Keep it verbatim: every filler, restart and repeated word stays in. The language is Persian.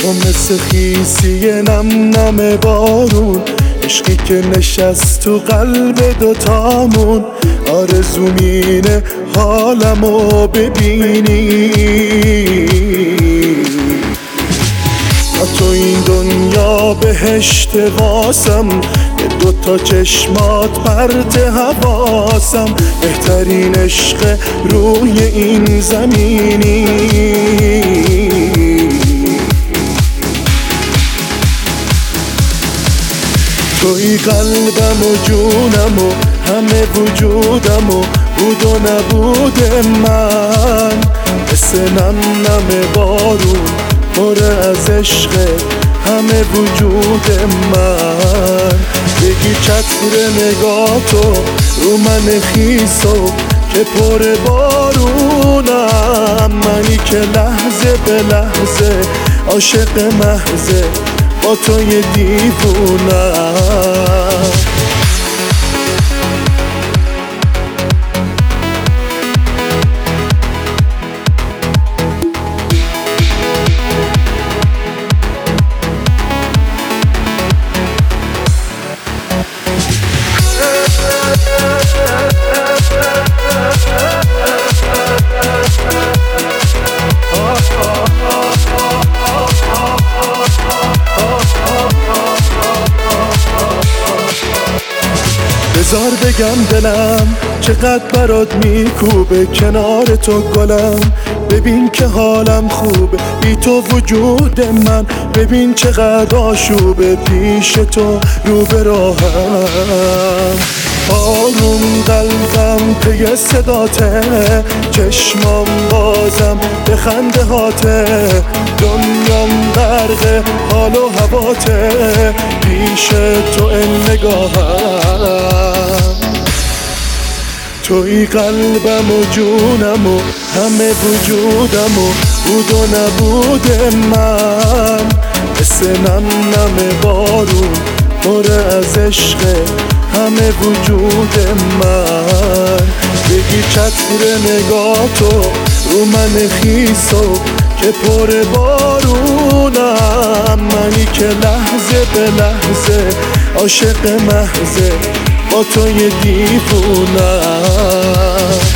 تو مثل خیسی نم نم بارون، عشقی که نشست تو قلب دوتامون. آرزومینه حالمو ببینی، تو این دنیا بهشت واسم، یه دوتا چشمات پرت حواسم. بهترین عشق روی این زمینی، توی قلبم و جونم و همه وجودم و بود و نبود من. مثل نم نم بارون پر از عشق همه وجود من. بگی چتر نگاه تو رو من خیسو که پر بارونم. منی که لحظه به لحظه عاشق محضه با توی دیوونم. بذار بگم دلم چقدر برات میکوبه کنار تو گلم. ببین که حالم خوبه بی تو وجود من. ببین چقدر آشوبه پیش تو رو به راهم. آروم قلبم پی صداته، چشمام بازم به خنده هاته. دنیام غرق حال و هواته پیش تو این نگاهم. توی قلبم و جونم و همه وجودم و بود و نبود من. مثل نم نم بارون پر از عشق همه وجود من. بگی چتر نگاه تو رو من خیسو که پر بارونم. منی که لحظه به لحظه عاشق محضه با توی دیوونم.